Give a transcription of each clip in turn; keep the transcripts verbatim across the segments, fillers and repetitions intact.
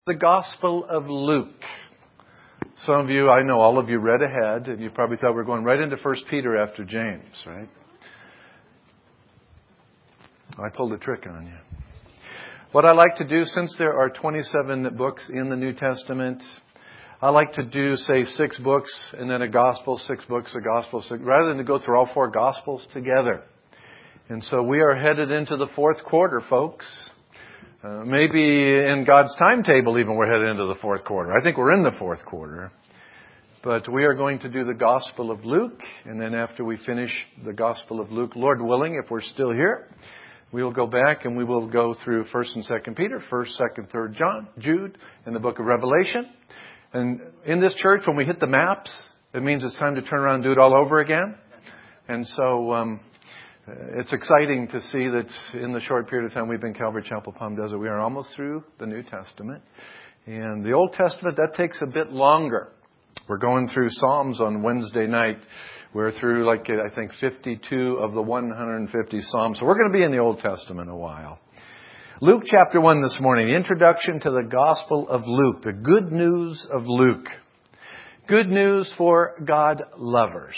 The Gospel of Luke. Some of you, I know all of you read ahead, and you probably thought we were going right into First Peter after James, right? I pulled a trick on you. What I like to do, since there are twenty-seven books in the New Testament, I like to do, say, six books, and then a Gospel, six books, a Gospel, six, rather than to go through all four Gospels together. And so we are headed into the fourth quarter, folks. Uh, maybe in God's timetable even we're headed into the fourth quarter. I think we're in the fourth quarter. But we are going to do the Gospel of Luke. And then after we finish the Gospel of Luke, Lord willing, if we're still here, we will go back and we will go through First and Second Peter, First, Second, Third John, Jude, and the book of Revelation. And in this church, when we hit the maps, it means it's time to turn around and do it all over again. And so um, it's exciting to see that in the short period of time we've been Calvary Chapel Palm Desert, we are almost through the New Testament. And the Old Testament, that takes a bit longer. We're going through Psalms on Wednesday night. We're through, like, I think, fifty-two of the one hundred fifty Psalms. So we're going to be in the Old Testament a while. Luke chapter one this morning, the introduction to the Gospel of Luke, the good news of Luke. Good news for God lovers.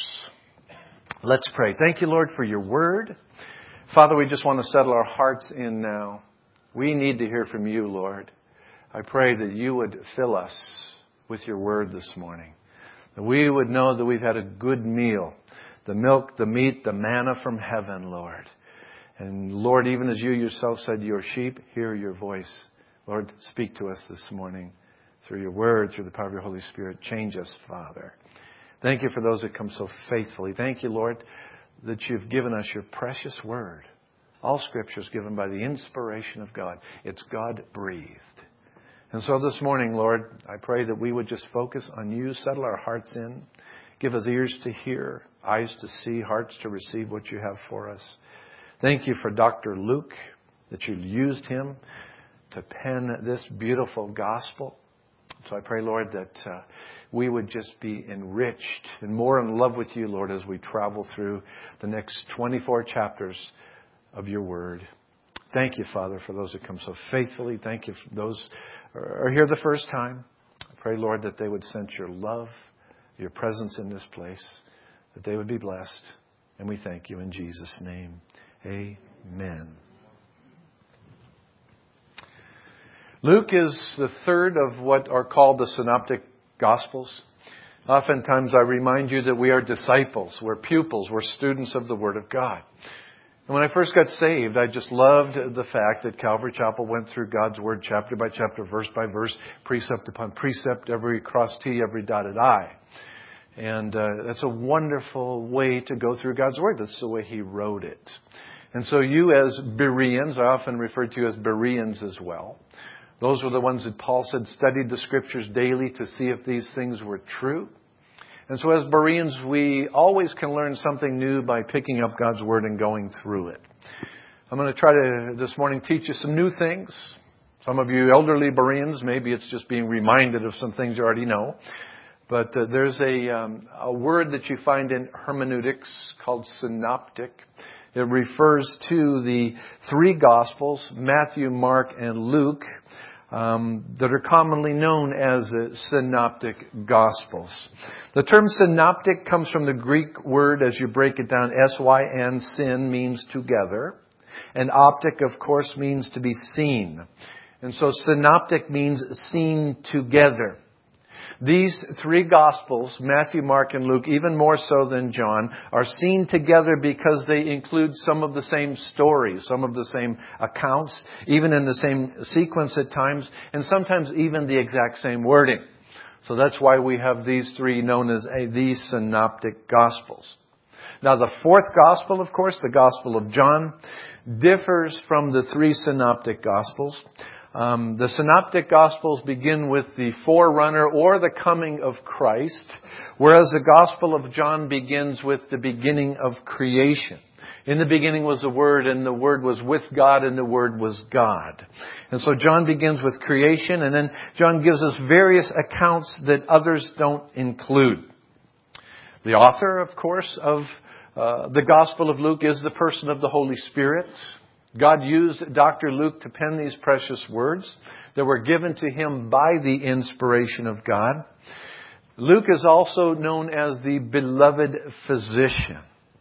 Let's pray. Thank you, Lord, for your word. Father, we just want to settle our hearts in now. We need to hear from you, Lord. I pray that you would fill us with your word this morning. That we would know that we've had a good meal. The milk, the meat, the manna from heaven, Lord. And Lord, even as you yourself said, your sheep hear your voice. Lord, speak to us this morning through your word, through the power of your Holy Spirit. Change us, Father. Thank you for those that come so faithfully. Thank you, Lord, that you've given us your precious word. All Scripture is given by the inspiration of God. It's God-breathed. And so this morning, Lord, I pray that we would just focus on you, settle our hearts in, give us ears to hear, eyes to see, hearts to receive what you have for us. Thank you for Doctor Luke, that you used him to pen this beautiful gospel. So I pray, Lord, that uh, we would just be enriched and more in love with you, Lord, as we travel through the next twenty-four chapters of your word. Thank you, Father, for those that come so faithfully. Thank you for those who are here the first time. I pray, Lord, that they would sense your love, your presence in this place, that they would be blessed. And we thank you in Jesus' name. Amen. Luke is the third of what are called the Synoptic Gospels. Oftentimes I remind you that we are disciples, we're pupils, we're students of the Word of God. And when I first got saved, I just loved the fact that Calvary Chapel went through God's Word chapter by chapter, verse by verse, precept upon precept, every crossed T, every dotted I. And uh, that's a wonderful way to go through God's Word. That's the way He wrote it. And so you as Bereans, I often refer to you as Bereans as well. Those were the ones that Paul said studied the Scriptures daily to see if these things were true. And so as Bereans, we always can learn something new by picking up God's Word and going through it. I'm going to try to, this morning, teach you some new things. Some of you elderly Bereans, maybe it's just being reminded of some things you already know. But uh, there's a, um, a word that you find in hermeneutics called synoptic. It refers to the three Gospels, Matthew, Mark, and Luke, um, that are commonly known as uh, synoptic Gospels. The term synoptic comes from the Greek word, as you break it down, S Y N, syn means together. And optic, of course, means to be seen. And so synoptic means seen together. These three Gospels, Matthew, Mark, and Luke, even more so than John, are seen together because they include some of the same stories, some of the same accounts, even in the same sequence at times, and sometimes even the exact same wording. So that's why we have these three known as a, the Synoptic Gospels. Now the fourth Gospel, of course, the Gospel of John, differs from the three Synoptic Gospels. Um, the Synoptic Gospels begin with the forerunner or the coming of Christ, whereas the Gospel of John begins with the beginning of creation. In the beginning was the Word, and the Word was with God, and the Word was God. And so John begins with creation, and then John gives us various accounts that others don't include. The author, of course, of uh, the Gospel of Luke is the person of the Holy Spirit. God used Doctor Luke to pen these precious words. that were given to him by the inspiration of God. Luke is also known as the beloved physician.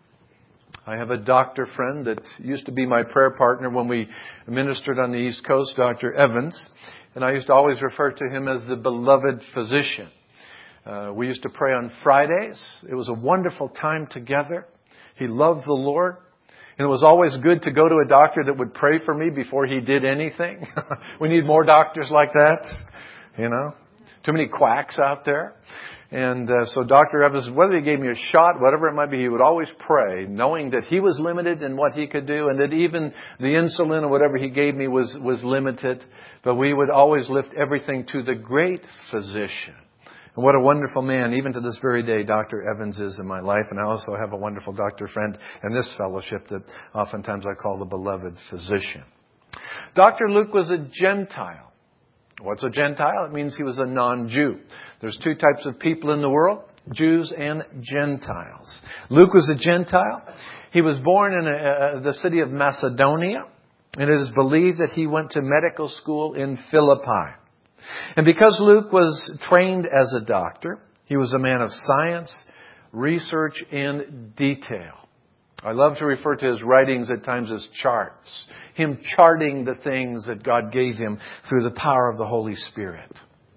I have a doctor friend that used to be my prayer partner when we ministered on the East Coast, Doctor Evans. And I used to always refer to him as the beloved physician. Uh, we used to pray on Fridays. It was a wonderful time together. He loved the Lord. And it was always good to go to a doctor that would pray for me before he did anything. We need more doctors like that. You know, too many quacks out there. And uh, so Doctor Evans, whether he gave me a shot, whatever it might be, he would always pray, knowing that he was limited in what he could do, and that even the insulin or whatever he gave me was, was limited. But we would always lift everything to the great physician. And what a wonderful man, even to this very day, Doctor Evans is in my life. And I also have a wonderful doctor friend in this fellowship that oftentimes I call the beloved physician. Doctor Luke was a Gentile. What's a Gentile? It means he was a non-Jew. There's two types of people in the world, Jews and Gentiles. Luke was a Gentile. He was born in a, a, the city of Macedonia, and it is believed that he went to medical school in Philippi. And because Luke was trained as a doctor, he was a man of science, research, and detail. I love to refer to his writings at times as charts. Him charting the things that God gave him through the power of the Holy Spirit.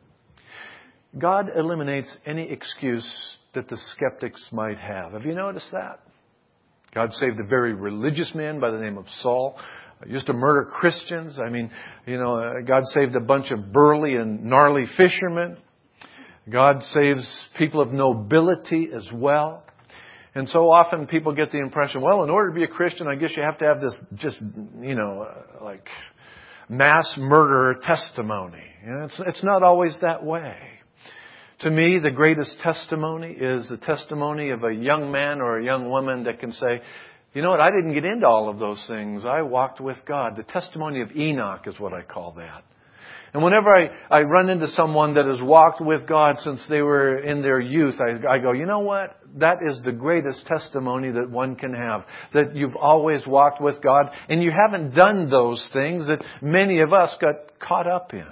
God eliminates any excuse that the skeptics might have. Have you noticed that? God saved a very religious man by the name of Saul. He used to murder Christians. I mean, you know, God saved a bunch of burly and gnarly fishermen. God saves people of nobility as well. And so often people get the impression, well, in order to be a Christian, I guess you have to have this just, you know, like mass murderer testimony. You know, it's, it's not always that way. To me, the greatest testimony is the testimony of a young man or a young woman that can say, you know what, I didn't get into all of those things. I walked with God. The testimony of Enoch is what I call that. And whenever I, I run into someone that has walked with God since they were in their youth, I, I go, you know what? That is the greatest testimony that one can have. That you've always walked with God and you haven't done those things that many of us got caught up in.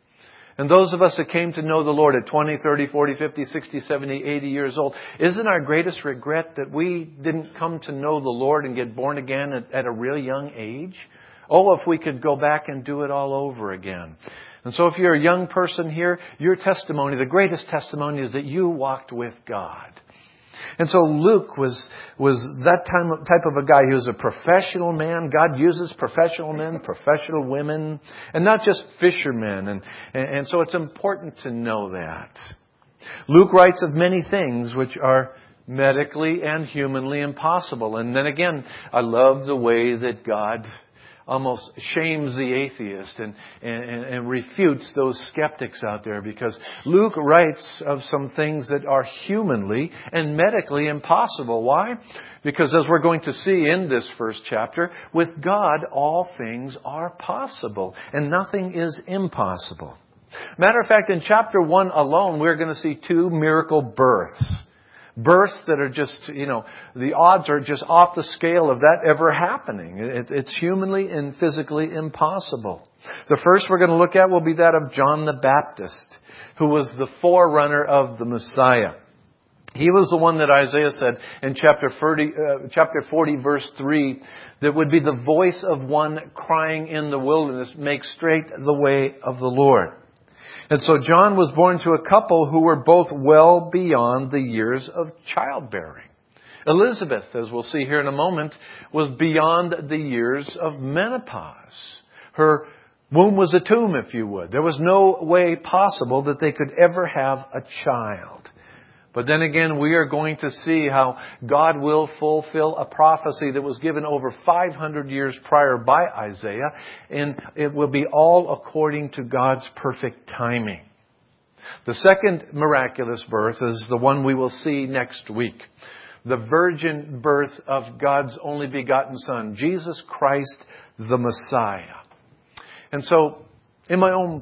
And those of us that came to know the Lord at twenty, thirty, forty, fifty, sixty, seventy, eighty years old, isn't our greatest regret that we didn't come to know the Lord and get born again at, at a real young age? Oh, if we could go back and do it all over again. And so if you're a young person here, your testimony, the greatest testimony is that you walked with God. And so Luke was was that time, type of a guy. He was a professional man. God uses professional men, professional women, and not just fishermen. And, and, and so it's important to know that. Luke writes of many things which are medically and humanly impossible. And then again, I love the way that God almost shames the atheist and, and, and refutes those skeptics out there, because Luke writes of some things that are humanly and medically impossible. Why? Because as we're going to see in this first chapter, with God all things are possible and nothing is impossible. Matter of fact, in chapter one alone, we're going to see two miracle births. Births that are just, you know, the odds are just off the scale of that ever happening. It, it's humanly and physically impossible. The first we're going to look at will be that of John the Baptist, who was the forerunner of the Messiah. He was the one that Isaiah said in chapter forty, uh, chapter forty, verse three, that would be the voice of one crying in the wilderness, make straight the way of the Lord. And so John was born to a couple who were both well beyond the years of childbearing. Elizabeth, as we'll see here in a moment, was beyond the years of menopause. Her womb was a tomb, if you would. There was no way possible that they could ever have a child. But then again, we are going to see how God will fulfill a prophecy that was given over five hundred years prior by Isaiah. And it will be all according to God's perfect timing. The second miraculous birth is the one we will see next week. The virgin birth of God's only begotten Son, Jesus Christ, the Messiah. And so, in my own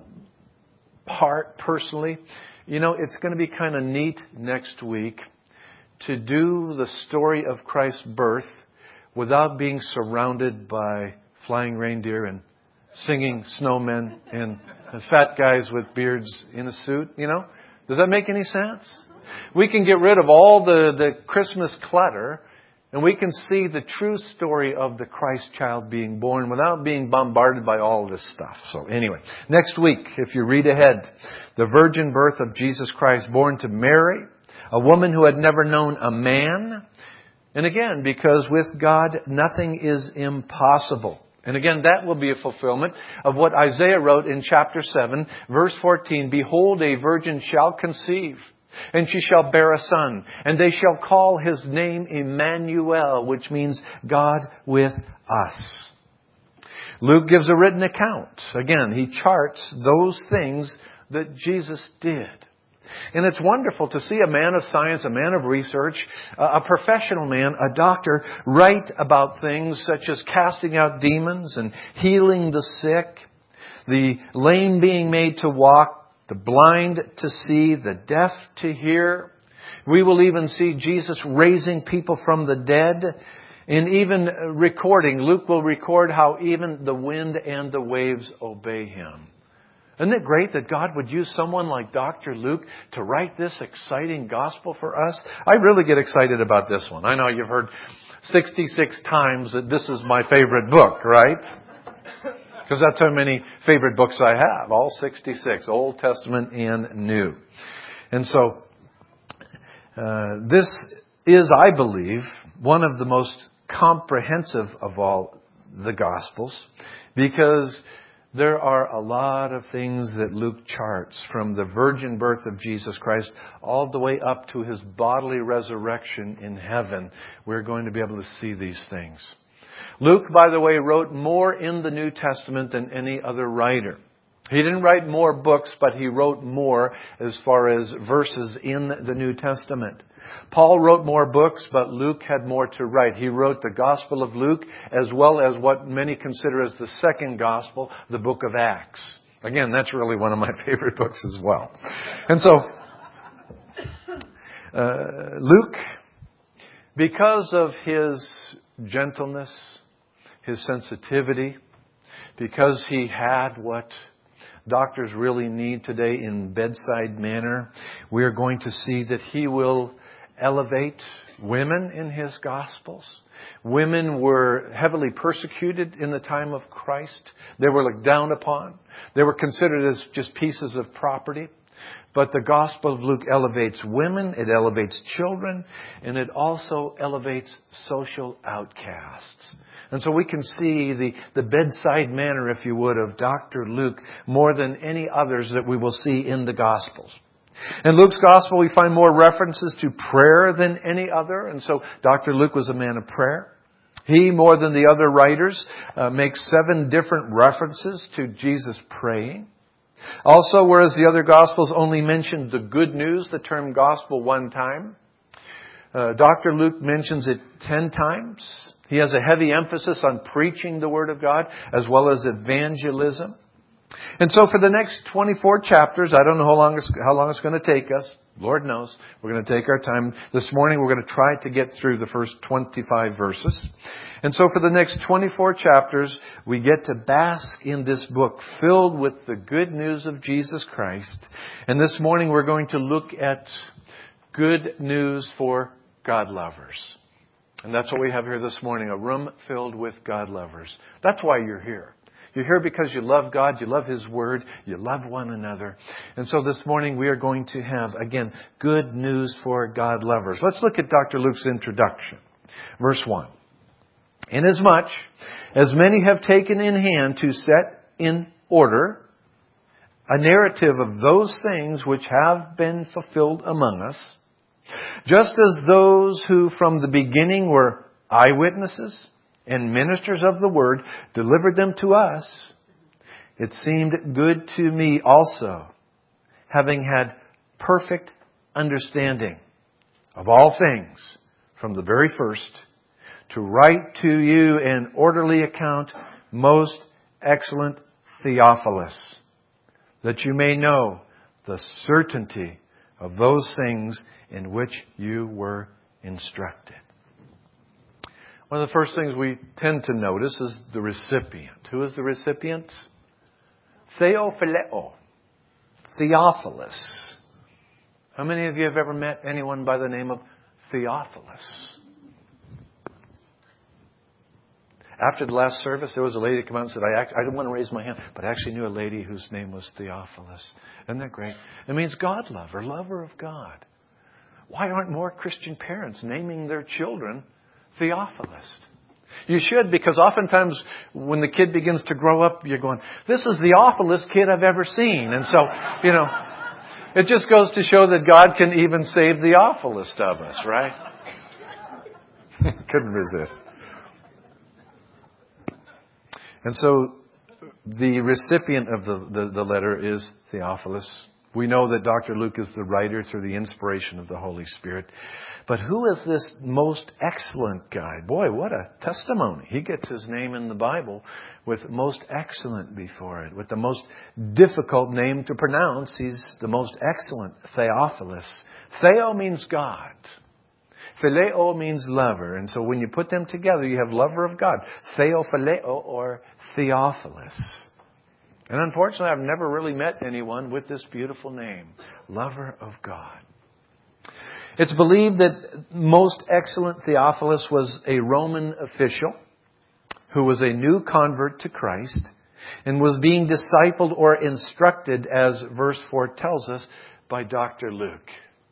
part, personally, you know, it's going to be kind of neat next week to do the story of Christ's birth without being surrounded by flying reindeer and singing snowmen and The fat guys with beards in a suit, you know? Does that make any sense? We can get rid of all the, the Christmas clutter, and we can see the true story of the Christ child being born without being bombarded by all of this stuff. So anyway, next week, if you read ahead, the virgin birth of Jesus Christ born to Mary, a woman who had never known a man. And again, because with God, nothing is impossible. And again, that will be a fulfillment of what Isaiah wrote in chapter seven, verse fourteen. Behold, a virgin shall conceive, and she shall bear a son, and they shall call his name Emmanuel, which means God with us. Luke gives a written account. Again, he charts those things that Jesus did. And it's wonderful to see a man of science, a man of research, a professional man, a doctor, write about things such as casting out demons and healing the sick, the lame being made to walk, the blind to see, the deaf to hear. We will even see Jesus raising people from the dead, and even recording. Luke will record how even the wind and the waves obey him. Isn't it great that God would use someone like Doctor Luke to write this exciting gospel for us? I really get excited about this one. I know you've heard sixty-six times that this is my favorite book, right? Because that's how many favorite books I have. All sixty-six, Old Testament and New. And so, uh, this is, I believe, one of the most comprehensive of all the Gospels, because there are a lot of things that Luke charts, from the virgin birth of Jesus Christ all the way up to his bodily resurrection in heaven. We're going to be able to see these things. Luke, by the way, wrote more in the New Testament than any other writer. He didn't write more books, but he wrote more as far as verses in the New Testament. Paul wrote more books, but Luke had more to write. He wrote the Gospel of Luke, as well as what many consider as the second Gospel, the book of Acts. Again, that's really one of my favorite books as well. And so, uh, Luke, because of his gentleness, his sensitivity, because he had what doctors really need today in bedside manner, we are going to see that he will elevate women in his Gospels. Women were heavily persecuted in the time of Christ. They were looked down upon. They were considered as just pieces of property. But the Gospel of Luke elevates women, it elevates children, and it also elevates social outcasts. And so we can see the, the bedside manner, if you would, of Doctor Luke more than any others that we will see in the Gospels. In Luke's Gospel, we find more references to prayer than any other. And so Doctor Luke was a man of prayer. He, more than the other writers, uh, makes seven different references to Jesus praying. Also, whereas the other Gospels only mentioned the good news, the term gospel, one time, uh, Doctor Luke mentions it ten times. He has a heavy emphasis on preaching the Word of God as well as evangelism. And so for the next twenty-four chapters, I don't know how long it's, how long it's going to take us. Lord knows. We're going to take our time. This morning we're going to try to get through the first twenty-five verses. And so for the next twenty-four chapters, we get to bask in this book filled with the good news of Jesus Christ. And this morning we're going to look at good news for God lovers. And that's what we have here this morning, a room filled with God lovers. That's why you're here. You're here because you love God, you love His Word, you love one another. And so this morning we are going to have, again, good news for God lovers. Let's look at Doctor Luke's introduction. Verse one. Inasmuch as many have taken in hand to set in order a narrative of those things which have been fulfilled among us, just as those who from the beginning were eyewitnesses and ministers of the Word delivered them to us, it seemed good to me also, having had perfect understanding of all things from the very first, to write to you an orderly account, most excellent Theophilus, that you may know the certainty of those things in which you were instructed. One of the first things we tend to notice is the recipient. Who is the recipient? Theophileo. Theophilus. How many of you have ever met anyone by the name of Theophilus? After the last service, there was a lady that came out and said, I, act, I didn't want to raise my hand, but I actually knew a lady whose name was Theophilus. Isn't that great? It means God lover, lover of God. Why aren't more Christian parents naming their children Theophilus? You should, because oftentimes when the kid begins to grow up, you're going, this is the awfulest kid I've ever seen. And so, you know, it just goes to show that God can even save the awfulest of us, right? Couldn't resist. And so the recipient of the, the, the letter is Theophilus. We know that Doctor Luke is the writer through the inspiration of the Holy Spirit. But who is this most excellent guy? Boy, what a testimony. He gets his name in the Bible with most excellent before it. With the most difficult name to pronounce, he's the most excellent, Theophilus. Theo means God. Phileo means lover. And so when you put them together, you have lover of God. Theophileo or Theophilus. And unfortunately, I've never really met anyone with this beautiful name. Lover of God. It's believed that most excellent Theophilus was a Roman official who was a new convert to Christ and was being discipled or instructed, as verse four tells us, by Doctor Luke.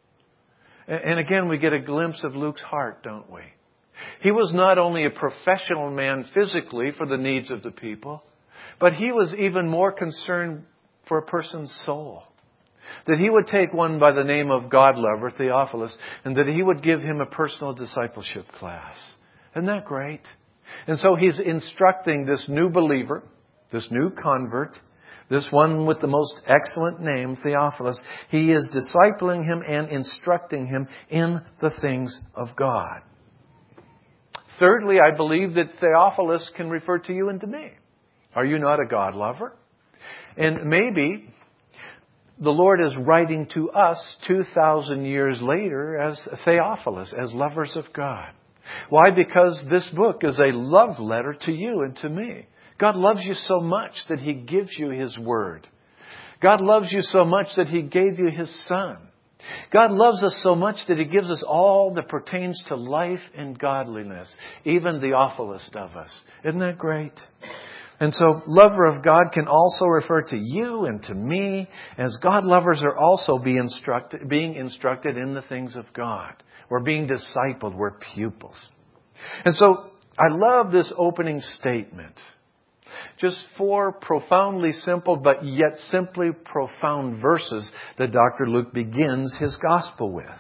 And again, we get a glimpse of Luke's heart, don't we? He was not only a professional man physically for the needs of the people, but he was even more concerned for a person's soul. That he would take one by the name of God lover, Theophilus, and that he would give him a personal discipleship class. Isn't that great? And so he's instructing this new believer, this new convert, this one with the most excellent name, Theophilus. He is discipling him and instructing him in the things of God. Thirdly, I believe that Theophilus can refer to you and to me. Are you not a God lover? And maybe the Lord is writing to us two thousand years later as Theophilus, as lovers of God. Why? Because this book is a love letter to you and to me. God loves you so much that He gives you His Word. God loves you so much that He gave you His Son. God loves us so much that He gives us all that pertains to life and godliness, even the awfulest of us. Isn't that great? And so, lover of God can also refer to you and to me, as God lovers are also being instructed, being instructed in the things of God. We're being discipled. We're pupils. And so, I love this opening statement. Just four profoundly simple but yet simply profound verses that Doctor Luke begins his gospel with.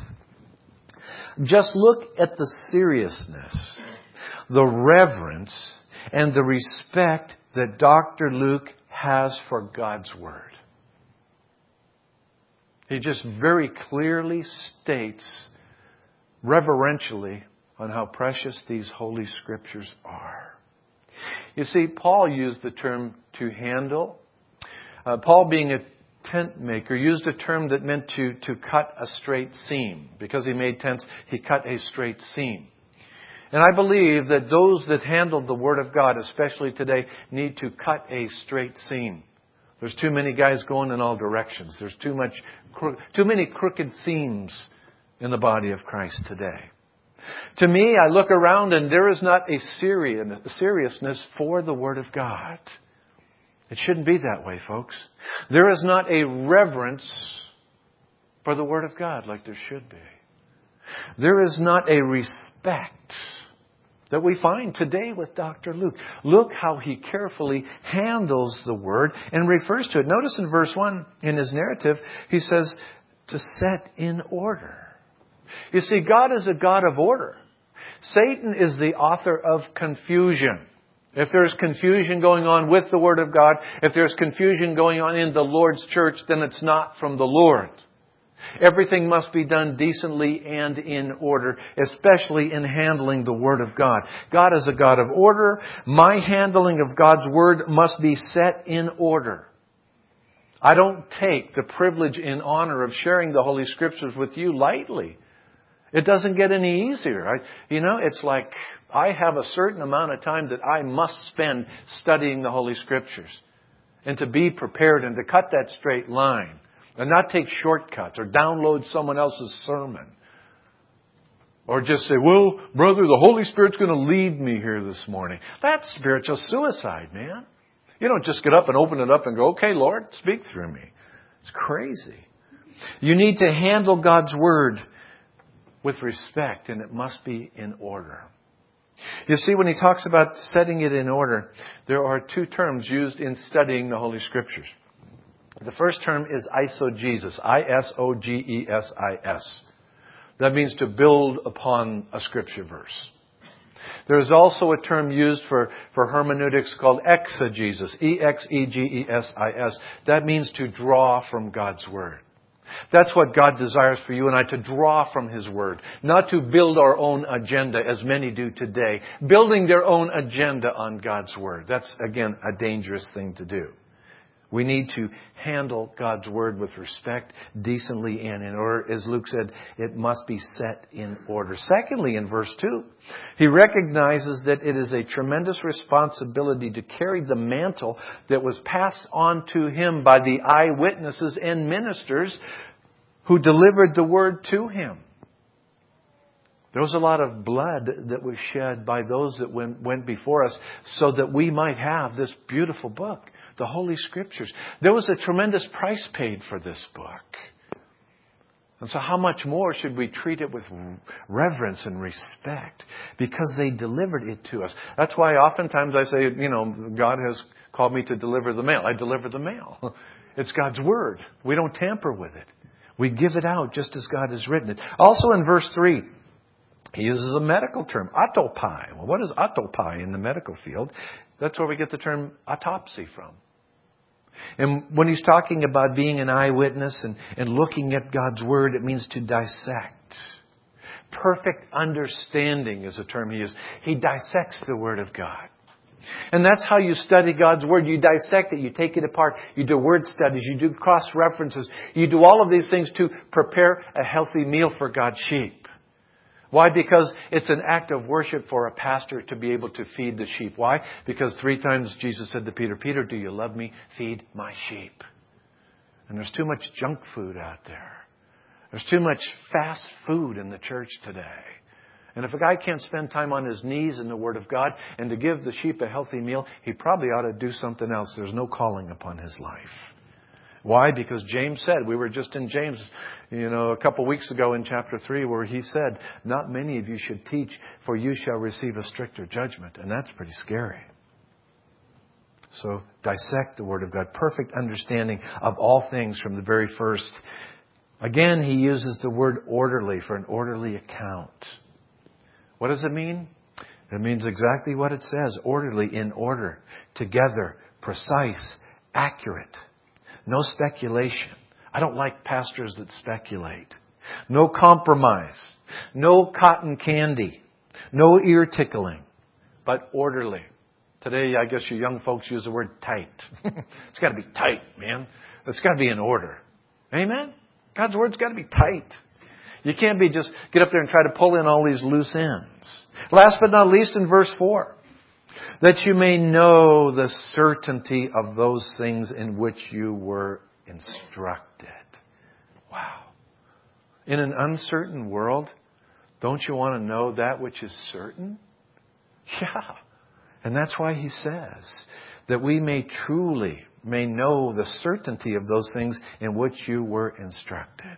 Just look at the seriousness, the reverence, and the respect that Doctor Luke has for God's Word. He just very clearly states reverentially on how precious these Holy Scriptures are. You see, Paul used the term to handle. Uh, Paul, being a tent maker, used a term that meant to, to cut a straight seam. Because he made tents, he cut a straight seam. And I believe that those that handle the Word of God, especially today, need to cut a straight seam. There's too many guys going in all directions. There's too much, too many crooked seams in the body of Christ today. To me, I look around and there is not a seriousness for the Word of God. It shouldn't be that way, folks. There is not a reverence for the Word of God like there should be. There is not a respect that we find today with Doctor Luke. Look how he carefully handles the Word and refers to it. Notice in verse one in his narrative, he says, to set in order. You see, God is a God of order. Satan is the author of confusion. If there's confusion going on with the Word of God, if there's confusion going on in the Lord's church, then it's not from the Lord. Everything must be done decently and in order, especially in handling the Word of God. God is a God of order. My handling of God's Word must be set in order. I don't take the privilege and honor of sharing the Holy Scriptures with you lightly. It doesn't get any easier. I, you know, it's like I have a certain amount of time that I must spend studying the Holy Scriptures. and to be prepared and to cut that straight line and not take shortcuts or download someone else's sermon. Or just say, well, brother, the Holy Spirit's going to lead me here this morning. That's spiritual suicide, man. You don't just get up and open it up and go, okay, Lord, speak through me. It's crazy. You need to handle God's Word with respect, and it must be in order. You see, when he talks about setting it in order, there are two terms used in studying the Holy Scriptures. The first term is eisogesis, I S O G E S I S. That means to build upon a Scripture verse. There is also a term used for, for hermeneutics called exegesis, E X E G E S I S. That means to draw from God's Word. That's what God desires for you and I, to draw from His Word. Not to build our own agenda, as many do today. Building their own agenda on God's Word. That's, again, a dangerous thing to do. We need to handle God's Word with respect, decently, and in order. As Luke said, it must be set in order. Secondly, in verse two, he recognizes that it is a tremendous responsibility to carry the mantle that was passed on to him by the eyewitnesses and ministers who delivered the Word to him. There was a lot of blood that was shed by those that went, went before us so that we might have this beautiful book, the Holy Scriptures. There was a tremendous price paid for this book. And so how much more should we treat it with reverence and respect? Because they delivered it to us. That's why oftentimes I say, you know, God has called me to deliver the mail. I deliver the mail. It's God's Word. We don't tamper with it. We give it out just as God has written it. Also in verse three, he uses a medical term, autopsy. Well, what is autopsy in the medical field? That's where we get the term autopsy from. And when he's talking about being an eyewitness and, and looking at God's Word, it means to dissect. Perfect understanding is a term he uses. He dissects the Word of God. And that's how you study God's Word. You dissect it. You take it apart. You do word studies. You do cross-references. You do all of these things to prepare a healthy meal for God's sheep. Why? Because it's an act of worship for a pastor to be able to feed the sheep. Why? Because three times Jesus said to Peter, Peter, do you love me? Feed my sheep. And there's too much junk food out there. There's too much fast food in the church today. And if a guy can't spend time on his knees in the Word of God and to give the sheep a healthy meal, he probably ought to do something else. There's no calling upon his life. Why? Because James said, we were just in James, you know, a couple weeks ago in chapter three, where he said, not many of you should teach, for you shall receive a stricter judgment. And that's pretty scary. So dissect the Word of God. Perfect understanding of all things from the very first. Again, he uses the word orderly for an orderly account. What does it mean? It means exactly what it says. Orderly, in order, together, precise, accurate. No speculation. I don't like pastors that speculate. No compromise. No cotton candy. No ear tickling. But orderly. Today, I guess you young folks use the word tight. It's got to be tight, man. It's got to be in order. Amen? God's Word's got to be tight. You can't be just get up there and try to pull in all these loose ends. Last but not least, in verse four. That you may know the certainty of those things in which you were instructed. Wow. In an uncertain world, don't you want to know that which is certain? Yeah. And that's why he says that we may truly may know the certainty of those things in which you were instructed.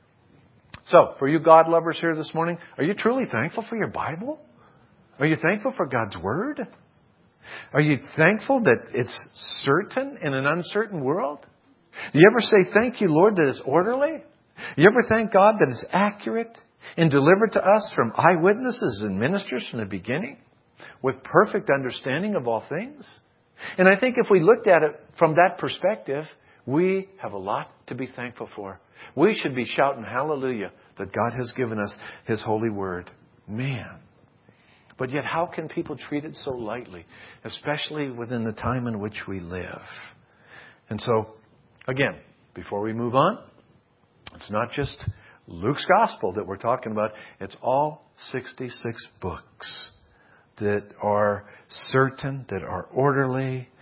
So, for you God lovers here this morning, are you truly thankful for your Bible? Are you thankful for God's Word? Are you thankful that it's certain in an uncertain world? Do you ever say, thank you, Lord, that it's orderly? You ever thank God that it's accurate and delivered to us from eyewitnesses and ministers from the beginning with perfect understanding of all things? And I think if we looked at it from that perspective, we have a lot to be thankful for. We should be shouting hallelujah that God has given us His holy Word. Man. But yet how can people treat it so lightly, especially within the time in which we live? And so, again, before we move on, it's not just Luke's Gospel that we're talking about. It's all sixty-six books that are certain, that are orderly,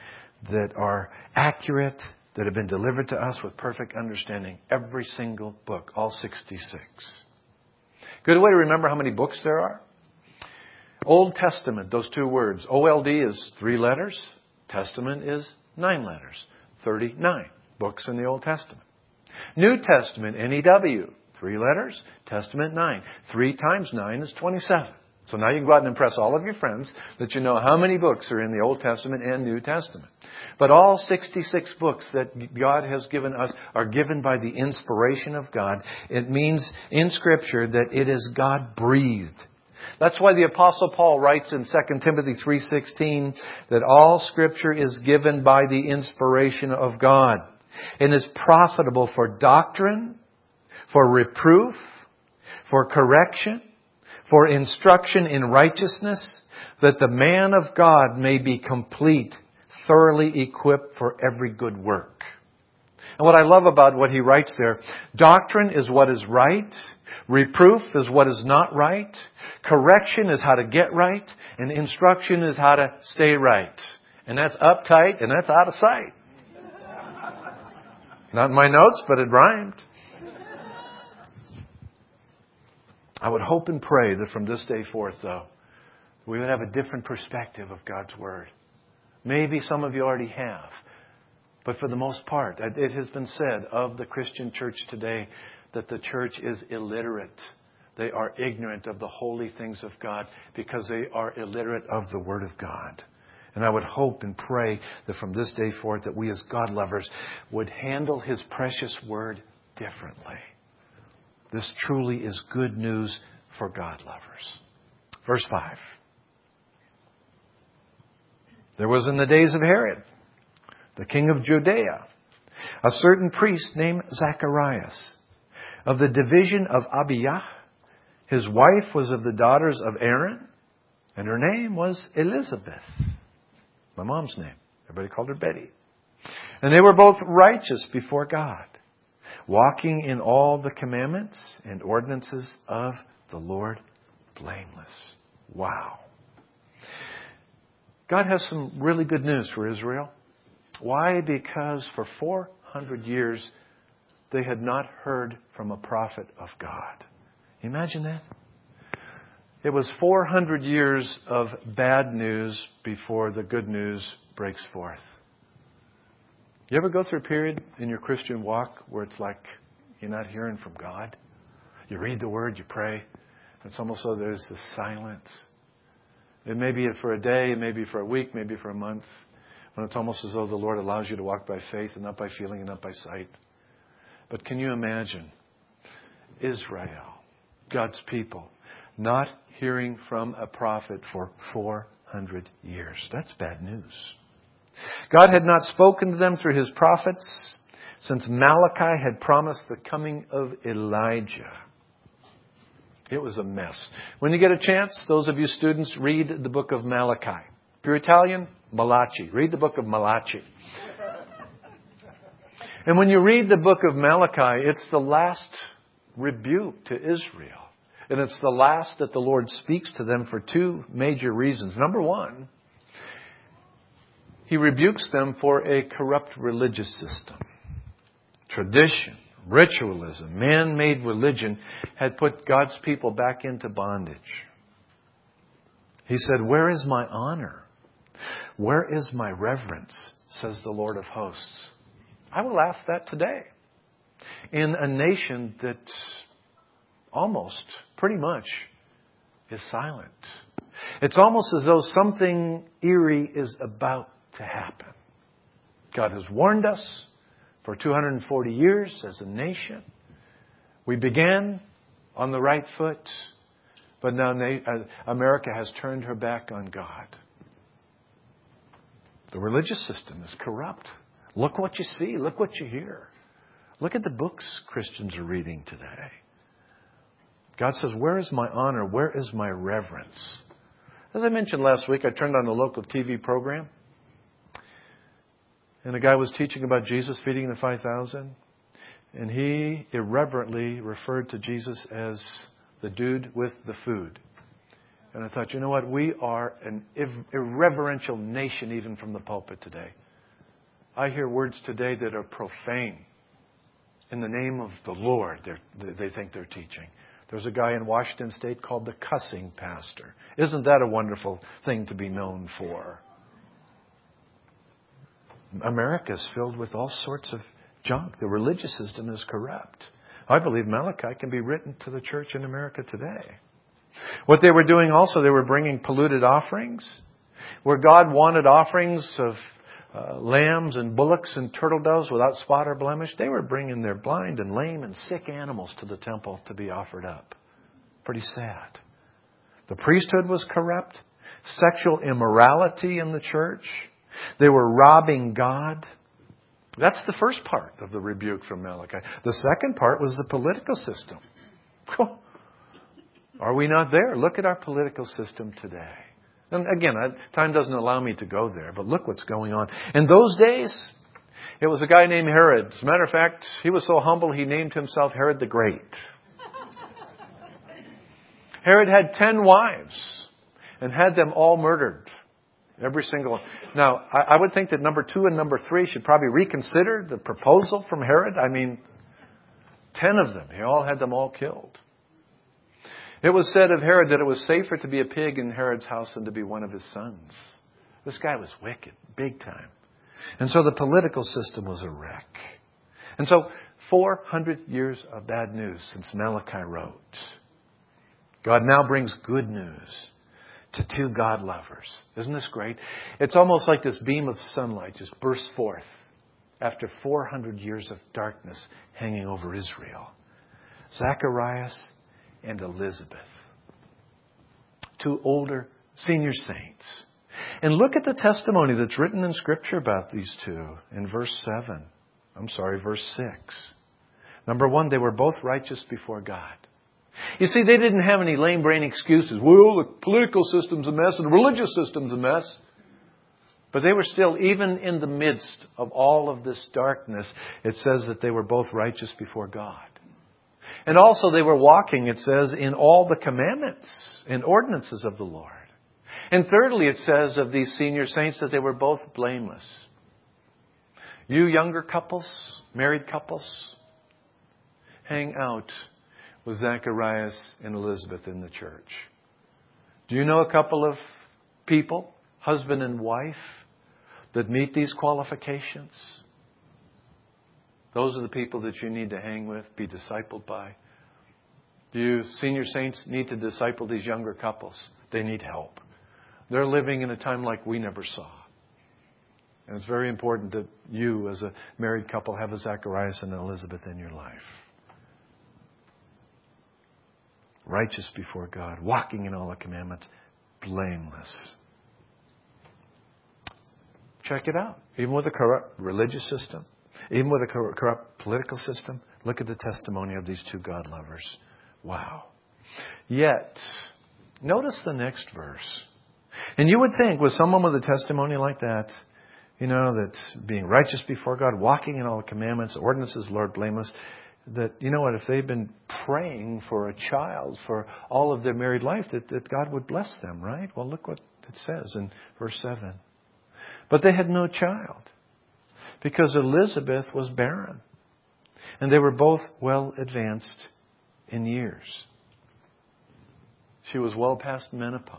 that are accurate, that have been delivered to us with perfect understanding. Every single book, all sixty-six. Good way to remember how many books there are. Old Testament, those two words. O L D is three letters. Testament is nine letters. thirty-nine books in the Old Testament. New Testament, N E W, three letters. Testament, nine. Three times nine is twenty-seven. So now you can go out and impress all of your friends that you know how many books are in the Old Testament and New Testament. But all sixty-six books that God has given us are given by the inspiration of God. It means in Scripture that it is God-breathed. That's why the Apostle Paul writes in Second Timothy three sixteen that all Scripture is given by the inspiration of God and is profitable for doctrine, for reproof, for correction, for instruction in righteousness, that the man of God may be complete, thoroughly equipped for every good work. And what I love about what he writes there, doctrine is what is right. Reproof is what is not right. Correction is how to get right. And instruction is how to stay right. And that's uptight and that's out of sight. Not in my notes, but it rhymed. I would hope and pray that from this day forth, though, we would have a different perspective of God's Word. Maybe some of you already have. But for the most part, it has been said of the Christian church today that the church is illiterate. They are ignorant of the holy things of God because they are illiterate of the Word of God. And I would hope and pray that from this day forth that we as God lovers would handle His precious Word differently. This truly is good news for God lovers. Verse five. There was in the days of Herod, the king of Judea, a certain priest named Zacharias, of the division of Abijah. His wife was of the daughters of Aaron, and her name was Elizabeth. My mom's name. Everybody called her Betty. And they were both righteous before God, walking in all the commandments and ordinances of the Lord blameless. Wow. God has some really good news for Israel. Why? Because for four hundred years, they had not heard from a prophet of God. Imagine that. It was four hundred years of bad news before the good news breaks forth. You ever go through a period in your Christian walk where it's like you're not hearing from God? You read the Word, you pray, and it's almost as though there's this silence. It may be for a day, it may be for a week, maybe for a month, when it's almost as though the Lord allows you to walk by faith and not by feeling and not by sight. But can you imagine Israel, God's people, not hearing from a prophet for four hundred years? That's bad news. God had not spoken to them through His prophets since Malachi had promised the coming of Elijah. It was a mess. When you get a chance, those of you students, read the book of Malachi. If you're Italian, Malachi. Read the book of Malachi. And when you read the book of Malachi, it's the last rebuke to Israel. And it's the last that the Lord speaks to them for two major reasons. Number one, He rebukes them for a corrupt religious system. Tradition, ritualism, man-made religion had put God's people back into bondage. He said, "Where is my honor? Where is my reverence?" says the Lord of hosts. I will ask that today. In a nation that almost, pretty much, is silent. It's almost as though something eerie is about to happen. God has warned us for two hundred forty years as a nation. We began on the right foot, but now America has turned her back on God. The religious system is corrupt. Look what you see. Look what you hear. Look at the books Christians are reading today. God says, "Where is my honor? Where is my reverence?" As I mentioned last week, I turned on the local T V program. And the guy was teaching about Jesus feeding the five thousand. And he irreverently referred to Jesus as the dude with the food. And I thought, you know what? We are an irreverential nation even from the pulpit today. I hear words today that are profane. In the name of the Lord, they're, they think they're teaching. There's a guy in Washington State called the cussing pastor. Isn't that a wonderful thing to be known for? America is filled with all sorts of junk. The religious system is corrupt. I believe Malachi can be written to the church in America today. What they were doing also, they were bringing polluted offerings. Where God wanted offerings of uh, lambs and bullocks and turtle doves without spot or blemish, they were bringing their blind and lame and sick animals to the temple to be offered up. Pretty sad. The priesthood was corrupt. Sexual immorality in the church. They were robbing God. That's the first part of the rebuke from Malachi. The second part was the political system. Are we not there? Look at our political system today. And again, time doesn't allow me to go there, but look what's going on. In those days, it was a guy named Herod. As a matter of fact, he was so humble, he named himself Herod the Great. Herod had ten wives and had them all murdered. Every single one. Now, I, I would think that number two and number three should probably reconsider the proposal from Herod. I mean, ten of them. He all had them all killed. It was said of Herod that it was safer to be a pig in Herod's house than to be one of his sons. This guy was wicked, big time. And so the political system was a wreck. And so four hundred years of bad news since Malachi wrote. God now brings good news to two God lovers. Isn't this great? It's almost like this beam of sunlight just bursts forth after four hundred years of darkness hanging over Israel. Zacharias and Elizabeth. Two older senior saints. And look at the testimony that's written in Scripture about these two in verse seven. I'm sorry, verse six. Number one, they were both righteous before God. You see, they didn't have any lame brain excuses. Well, the political system's a mess and the religious system's a mess. But they were still, even in the midst of all of this darkness, it says that they were both righteous before God. And also they were walking, it says, in all the commandments and ordinances of the Lord. And thirdly, it says of these senior saints that they were both blameless. You younger couples, married couples, hang out with Zacharias and Elizabeth in the church. Do you know a couple of people, husband and wife, that meet these qualifications? Those are the people that you need to hang with, be discipled by. Do you senior saints need to disciple these younger couples? They need help. They're living in a time like we never saw. And it's very important that you, as a married couple, have a Zacharias and Elizabeth in your life. Righteous before God, walking in all the commandments, blameless. Check it out. Even with a corrupt religious system, even with a corrupt political system, look at the testimony of these two God lovers. Wow. Yet, notice the next verse. And you would think with someone with a testimony like that, you know, that being righteous before God, walking in all the commandments, ordinances, Lord, blameless, that, you know what, if they've been praying for a child for all of their married life, that, that God would bless them, right? Well, look what it says in verse seven. But they had no child, because Elizabeth was barren, and they were both well advanced in years. She was well past menopause.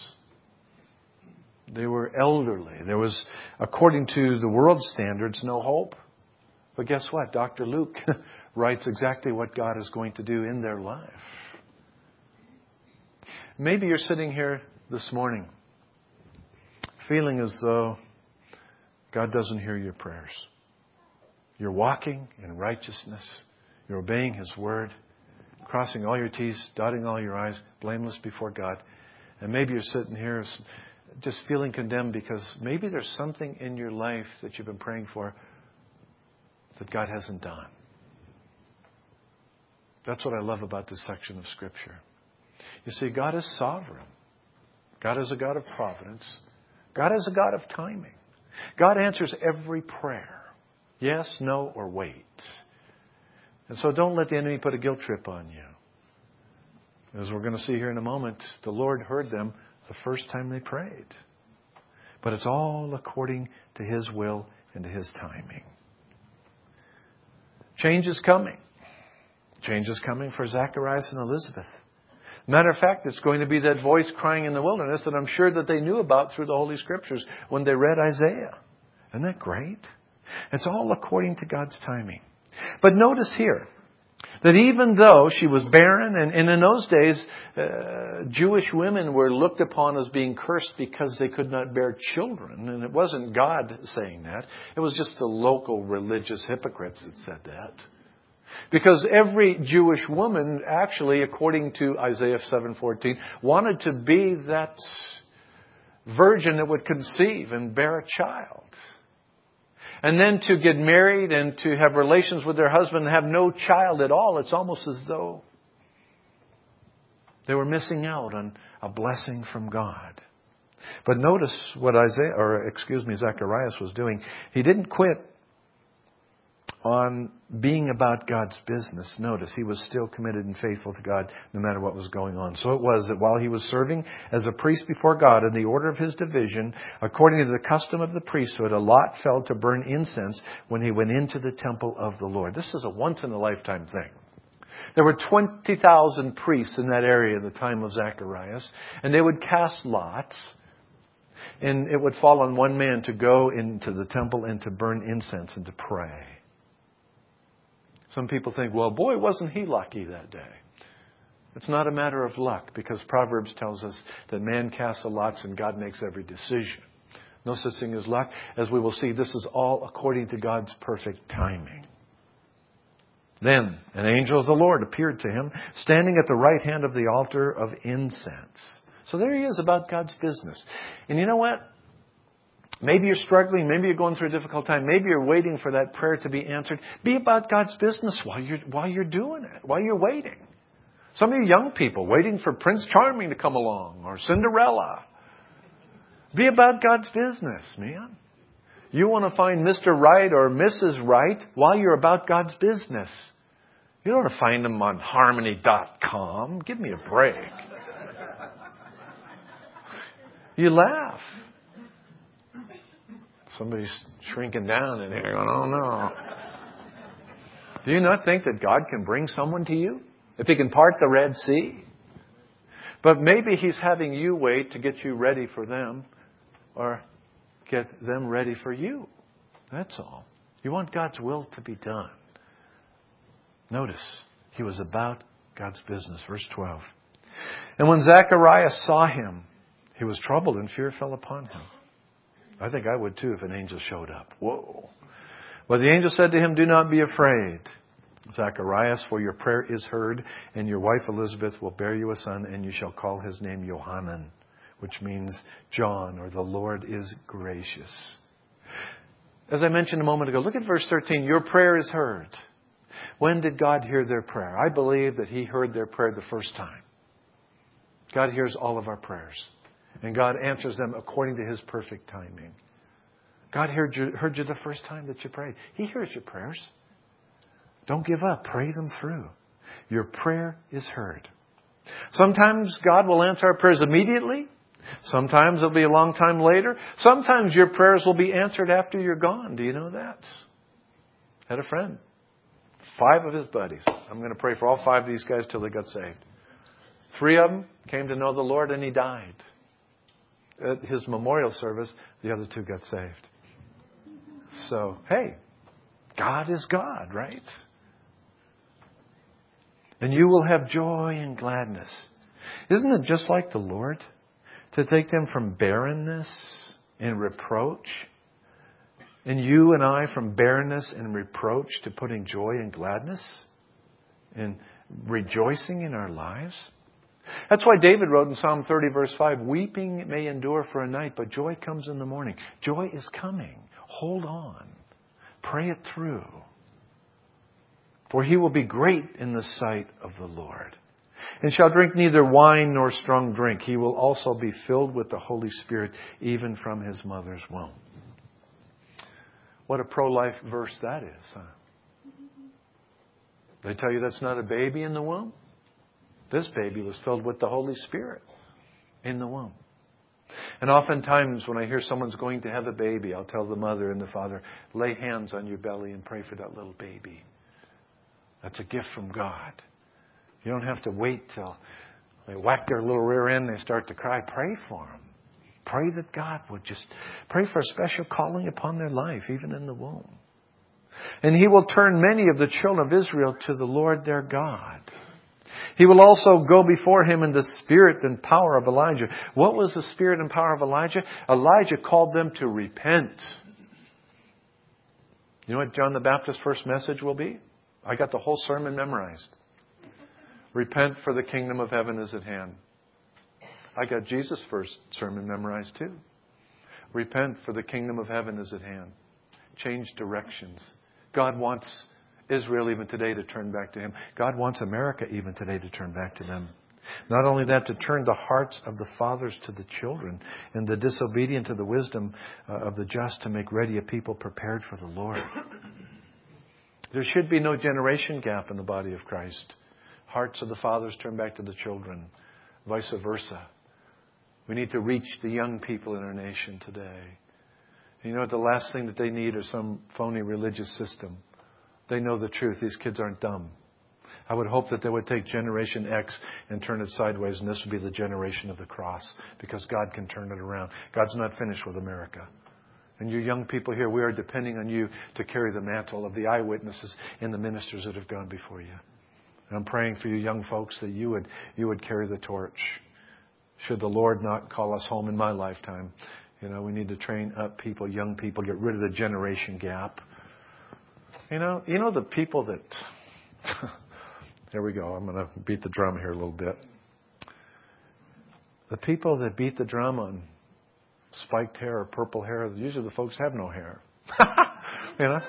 They were elderly. There was, according to the world's standards, no hope. But guess what? Doctor Luke writes exactly what God is going to do in their life. Maybe you're sitting here this morning feeling as though God doesn't hear your prayers. You're walking in righteousness. You're obeying His Word, crossing all your T's, dotting all your I's, blameless before God. And maybe you're sitting here just feeling condemned because maybe there's something in your life that you've been praying for that God hasn't done. That's what I love about this section of Scripture. You see, God is sovereign. God is a God of providence. God is a God of timing. God answers every prayer. Yes, no, or wait. And so don't let the enemy put a guilt trip on you. As we're going to see here in a moment, the Lord heard them the first time they prayed. But it's all according to His will into His timing. Change is coming. Change is coming for Zacharias and Elizabeth. Matter of fact, it's going to be that voice crying in the wilderness that I'm sure that they knew about through the Holy Scriptures when they read Isaiah. Isn't that great? It's all according to God's timing. But notice here that even though she was barren, and, and in those days, uh, Jewish women were looked upon as being cursed because they could not bear children. And it wasn't God saying that. It was just the local religious hypocrites that said that. Because every Jewish woman, actually, according to Isaiah seven fourteen, wanted to be that virgin that would conceive and bear a child. And then to get married and to have relations with their husband and have no child at all, it's almost as though they were missing out on a blessing from God. But notice what Isaiah, or excuse me, Zacharias was doing. He didn't quit on being about God's business. Notice, he was still committed and faithful to God no matter what was going on. So it was that while he was serving as a priest before God in the order of his division, according to the custom of the priesthood, a lot fell to burn incense when he went into the temple of the Lord. This is a once-in-a-lifetime thing. There were twenty thousand priests in that area at the time of Zacharias, and they would cast lots, and it would fall on one man to go into the temple and to burn incense and to pray. Some people think, well, boy, wasn't he lucky that day. It's not a matter of luck, because Proverbs tells us that man casts the lots and God makes every decision. No such thing as luck. As we will see, this is all according to God's perfect timing. Then an angel of the Lord appeared to him, standing at the right hand of the altar of incense. So there he is about God's business. And you know what? Maybe you're struggling. Maybe you're going through a difficult time. Maybe you're waiting for that prayer to be answered. Be about God's business while you're, while you're doing it, while you're waiting. Some of you young people waiting for Prince Charming to come along or Cinderella. Be about God's business, man. You want to find Mister Right or Missus Right while you're about God's business. You don't want to find them on harmony dot com. Give me a break. You laugh. Somebody's shrinking down in here going, oh no. Do you not think that God can bring someone to you? If He can part the Red Sea? But maybe He's having you wait to get you ready for them, or get them ready for you. That's all. You want God's will to be done. Notice, he was about God's business. Verse twelve. And when Zacharias saw him, he was troubled and fear fell upon him. I think I would too if an angel showed up. Whoa. But the angel said to him, do not be afraid, Zacharias, for your prayer is heard, and your wife Elizabeth will bear you a son, and you shall call his name Yohanan, which means John, or the Lord is gracious. As I mentioned a moment ago, look at verse thirteen. Your prayer is heard. When did God hear their prayer? I believe that He heard their prayer the first time. God hears all of our prayers. And God answers them according to His perfect timing. God heard you, heard you the first time that you prayed. He hears your prayers. Don't give up. Pray them through. Your prayer is heard. Sometimes God will answer our prayers immediately. Sometimes it'll be a long time later. Sometimes your prayers will be answered after you're gone. Do you know that? Had a friend. Five of his buddies. I'm going to pray for all five of these guys till they got saved. Three of them came to know the Lord and he died. At his memorial service, the other two got saved. So, hey, God is God, right? And you will have joy and gladness. Isn't it just like the Lord to take them from barrenness and reproach, and you and I from barrenness and reproach to putting joy and gladness and rejoicing in our lives? That's why David wrote in Psalm thirty, verse five, weeping may endure for a night, but joy comes in the morning. Joy is coming. Hold on. Pray it through. For he will be great in the sight of the Lord, and shall drink neither wine nor strong drink. He will also be filled with the Holy Spirit, even from his mother's womb. What a pro-life verse that is, huh? They tell you that's not a baby in the womb? This baby was filled with the Holy Spirit in the womb. And oftentimes when I hear someone's going to have a baby, I'll tell the mother and the father, lay hands on your belly and pray for that little baby. That's a gift from God. You don't have to wait till they whack their little rear end and they start to cry. Pray for them. Pray that God would just pray for a special calling upon their life, even in the womb. And He will turn many of the children of Israel to the Lord their God. He will also go before Him in the spirit and power of Elijah. What was the spirit and power of Elijah? Elijah called them to repent. You know what John the Baptist's first message will be? I got the whole sermon memorized. Repent, for the kingdom of heaven is at hand. I got Jesus' first sermon memorized too. Repent, for the kingdom of heaven is at hand. Change directions. God wants Israel even today to turn back to Him. God wants America even today to turn back to them. Not only that, to turn the hearts of the fathers to the children and the disobedient to the wisdom uh, of the just, to make ready a people prepared for the Lord. There should be no generation gap in the body of Christ. Hearts of the fathers turn back to the children. Vice versa. We need to reach the young people in our nation today. You know what? The last thing that they need is some phony religious system. They know the truth. These kids aren't dumb. I would hope that they would take Generation X and turn it sideways, and this would be the generation of the cross, because God can turn it around. God's not finished with America. And you young people here, we are depending on you to carry the mantle of the eyewitnesses and the ministers that have gone before you. And I'm praying for you young folks that you would you would carry the torch. Should the Lord not call us home in my lifetime, you know, we need to train up people, young people, get rid of the generation gap. You know, you know the people that... There we go. I'm going to beat the drum here a little bit. The people that beat the drum on spiked hair or purple hair, usually the folks have no hair. You know?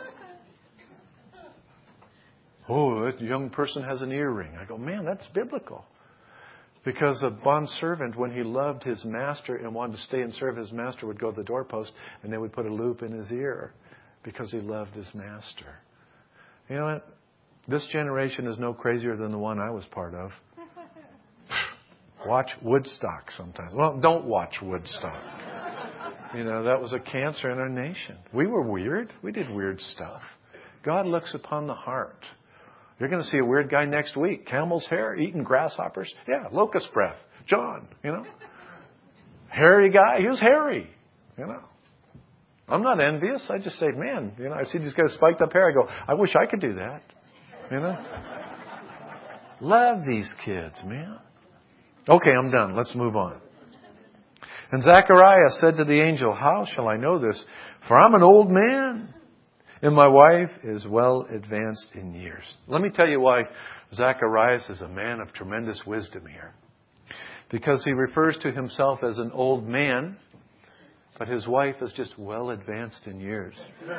Oh, that young person has an earring. I go, man, that's biblical. Because a bondservant, when he loved his master and wanted to stay and serve his master, would go to the doorpost and they would put a loop in his ear because he loved his master. You know what? This generation is no crazier than the one I was part of. Watch Woodstock sometimes. Well, don't watch Woodstock. You know, that was a cancer in our nation. We were weird. We did weird stuff. God looks upon the heart. You're going to see a weird guy next week. Camel's hair, eating grasshoppers. Yeah, locust breath. John, you know. Hairy guy. He was hairy, you know. I'm not envious. I just say, man, you know, I see these guys spiked up hair. I go, I wish I could do that. You know. Love these kids, man. Okay, I'm done. Let's move on. And Zechariah said to the angel, how shall I know this? For I'm an old man, and my wife is well advanced in years. Let me tell you why Zacharias is a man of tremendous wisdom here. Because he refers to himself as an old man, but his wife is just well advanced in years.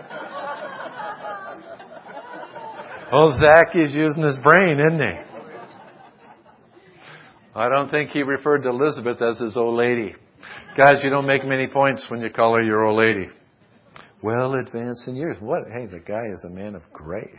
Oh, Zach is using his brain, isn't he? I don't think he referred to Elizabeth as his old lady. Guys, you don't make many points when you call her your old lady. Well advanced in years. What? Hey, the guy is a man of grace.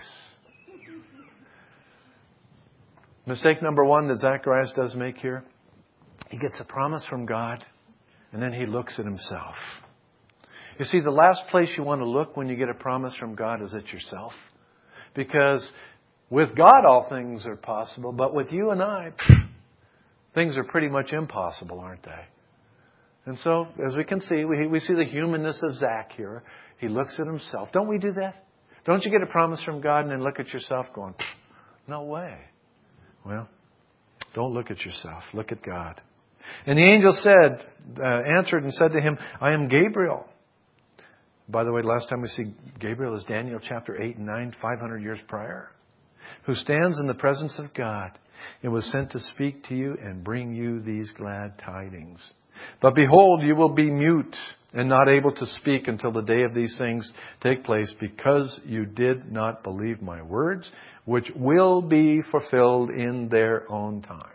Mistake number one that Zacharias does make here. He gets a promise from God, and then he looks at himself. You see, the last place you want to look when you get a promise from God is at yourself. Because with God all things are possible, but with you and I, things are pretty much impossible, aren't they? And so, as we can see, we, we see the humanness of Zach here. He looks at himself. Don't we do that? Don't you get a promise from God and then look at yourself going, no way. Well, don't look at yourself. Look at God. And the angel said, uh, answered and said to him, I am Gabriel. By the way, last time we see Gabriel is Daniel chapter eight and nine, five hundred years prior, who stands in the presence of God and was sent to speak to you and bring you these glad tidings. But behold, you will be mute and not able to speak until the day of these things take place, because you did not believe my words, which will be fulfilled in their own time.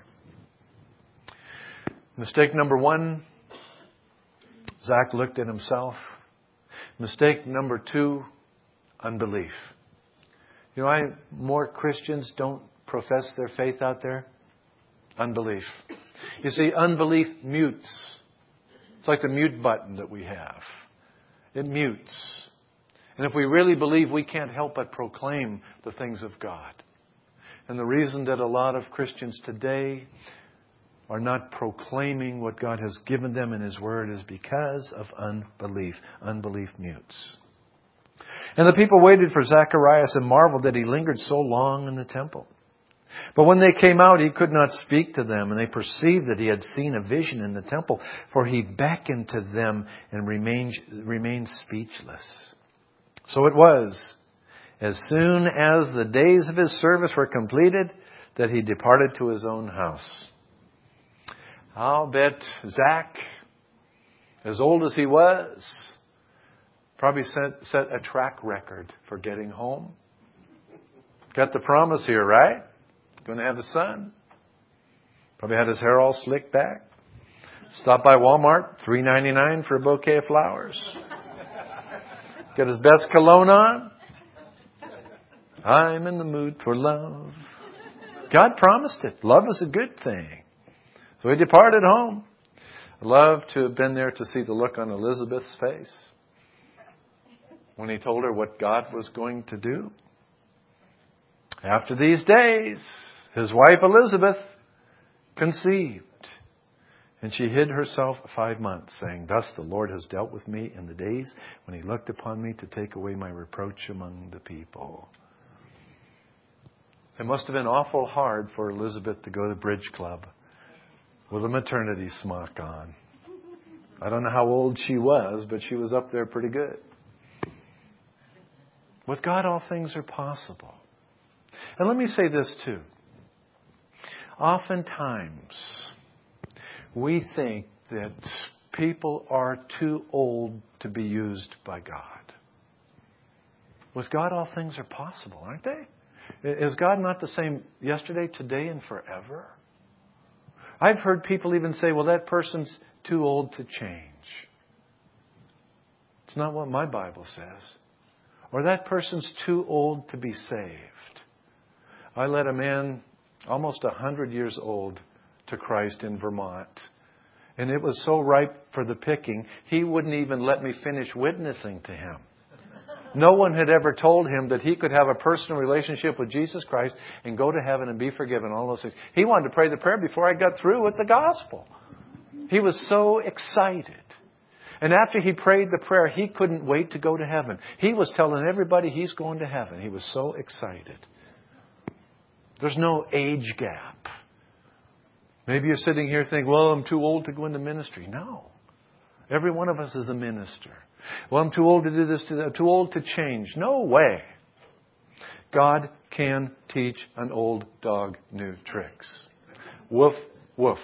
Mistake number one, Zach looked at himself. Mistake number two, unbelief. You know why more Christians don't profess their faith out there? Unbelief. You see, unbelief mutes. It's like the mute button that we have. It mutes. And if we really believe, we can't help but proclaim the things of God. And the reason that a lot of Christians today are not proclaiming what God has given them in His Word is because of unbelief. Unbelief mutes. And the people waited for Zacharias and marveled that he lingered so long in the temple. But when they came out, he could not speak to them, and they perceived that he had seen a vision in the temple, for he beckoned to them and remained, remained speechless. So it was, as soon as the days of his service were completed, that he departed to his own house. I'll bet Zach, as old as he was, probably set, set a track record for getting home. Got the promise here, right? Going to have a son. Probably had his hair all slicked back. Stopped by Walmart, three ninety-nine for a bouquet of flowers. Got his best cologne on. I'm in the mood for love. God promised it. Love is a good thing. So he departed home. I'd love to have been there to see the look on Elizabeth's face when he told her what God was going to do. After these days, his wife Elizabeth conceived, and she hid herself five months, saying, "Thus the Lord has dealt with me in the days when He looked upon me to take away my reproach among the people." It must have been awful hard for Elizabeth to go to Bridge Club with a maternity smock on. I don't know how old she was, but she was up there pretty good. With God, all things are possible. And let me say this too. Oftentimes, we think that people are too old to be used by God. With God, all things are possible, aren't they? Is God not the same yesterday, today, and forever? I've heard people even say, well, that person's too old to change. It's not what my Bible says. Or that person's too old to be saved. I led a man almost a hundred years old to Christ in Vermont. And it was so ripe for the picking, he wouldn't even let me finish witnessing to him. No one had ever told him that he could have a personal relationship with Jesus Christ and go to heaven and be forgiven, all those things. He wanted to pray the prayer before I got through with the gospel. He was so excited. And after he prayed the prayer, he couldn't wait to go to heaven. He was telling everybody he's going to heaven. He was so excited. There's no age gap. Maybe you're sitting here thinking, well, I'm too old to go into ministry. No. Every one of us is a minister. Well, I'm too old to do this, I'm too old to change. No way. God can teach an old dog new tricks. Woof, woof.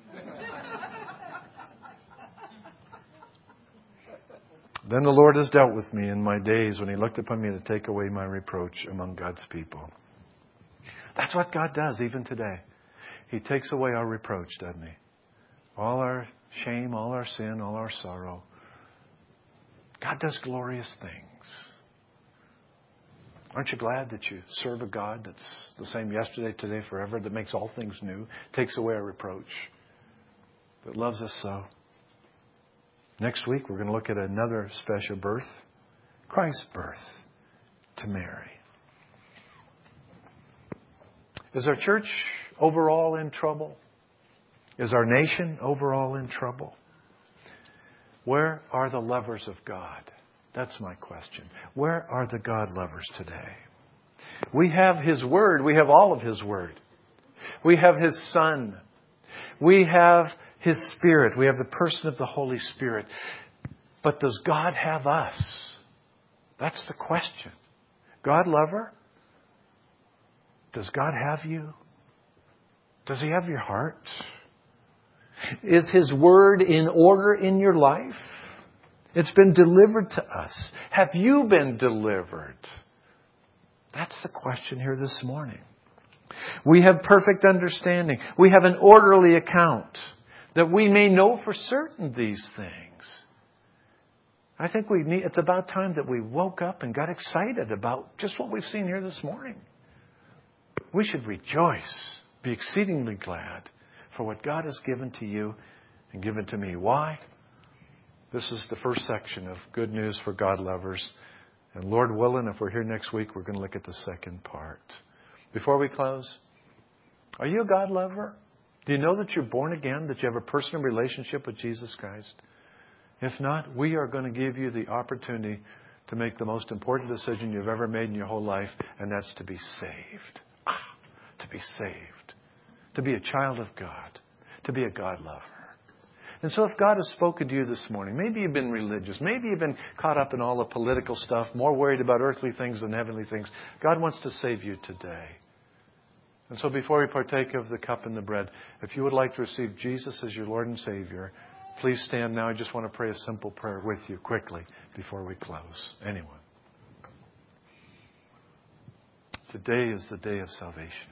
Then the Lord has dealt with me in my days when He looked upon me to take away my reproach among God's people. That's what God does even today. He takes away our reproach, doesn't He? All our shame, all our sin, all our sorrow. God does glorious things. Aren't you glad that you serve a God that's the same yesterday, today, forever, that makes all things new, takes away our reproach, that loves us so? Next week, we're going to look at another special birth, Christ's birth to Mary. Is our church overall in trouble? Is our nation overall in trouble? Where are the lovers of God? That's my question. Where are the God lovers today? We have His Word. We have all of His Word. We have His Son. We have His Spirit. We have the person of the Holy Spirit. But does God have us? That's the question. God lover? Does God have you? Does He have your heart? Is His Word in order in your life? It's been delivered to us. Have you been delivered? That's the question here this morning. We have perfect understanding. We have an orderly account that we may know for certain these things. I think we need, it's about time that we woke up and got excited about just what we've seen here this morning. We should rejoice, be exceedingly glad for what God has given to you and given to me. Why? This is the first section of Good News for God Lovers. And Lord willing, if we're here next week, we're going to look at the second part. Before we close, are you a God lover? Do you know that you're born again, that you have a personal relationship with Jesus Christ? If not, we are going to give you the opportunity to make the most important decision you've ever made in your whole life, and that's to be saved. Ah, to be saved. To be a child of God. To be a God lover. And so if God has spoken to you this morning, maybe you've been religious, maybe you've been caught up in all the political stuff, more worried about earthly things than heavenly things, God wants to save you today. And so before we partake of the cup and the bread, if you would like to receive Jesus as your Lord and Savior, please stand now. I just want to pray a simple prayer with you quickly before we close. Anyone? Today is the day of salvation.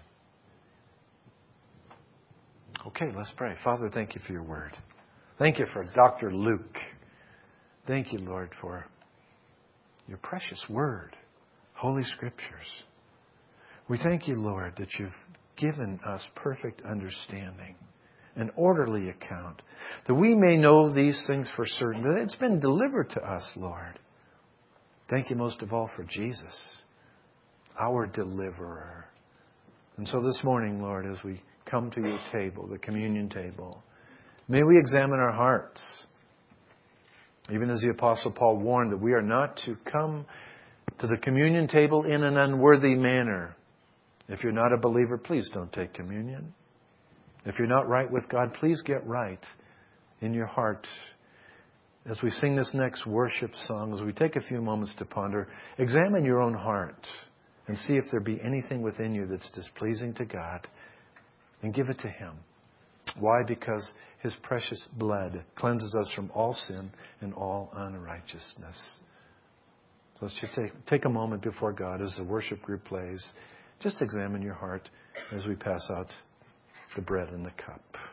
Okay, let's pray. Father, thank you for your word. Thank you for Doctor Luke. Thank you, Lord, for your precious word, Holy Scriptures. We thank you, Lord, that you've given us perfect understanding, an orderly account, that we may know these things for certain, that it's been delivered to us, Lord. Thank you most of all for Jesus, our deliverer. And so this morning, Lord, as we come to your table, the communion table, may we examine our hearts. Even as the Apostle Paul warned that we are not to come to the communion table in an unworthy manner. If you're not a believer, please don't take communion. If you're not right with God, please get right in your heart. As we sing this next worship song, as we take a few moments to ponder, examine your own heart and see if there be anything within you that's displeasing to God, and give it to Him. Why? Because His precious blood cleanses us from all sin and all unrighteousness. So let's just take, take a moment before God as the worship group plays. Just examine your heart as we pass out the bread and the cup.